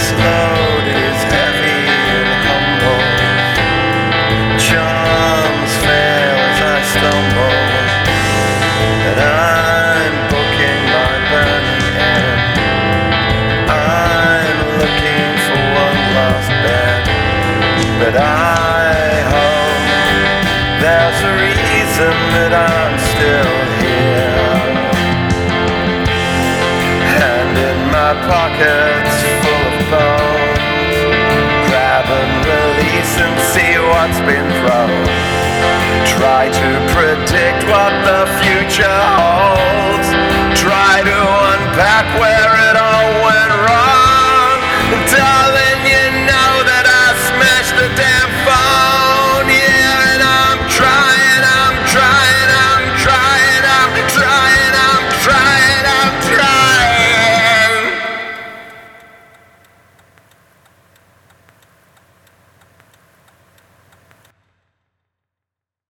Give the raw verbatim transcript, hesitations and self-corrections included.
load is heavy and humble. Charms fail as I stumble, and I'm booking my burning end. I'm looking for one last bed, but I hope there's a reason that I'm still here. Hand in my pockets full of bones, grab and release and see what's been thrown. Try to predict what the future holds, try to unpack where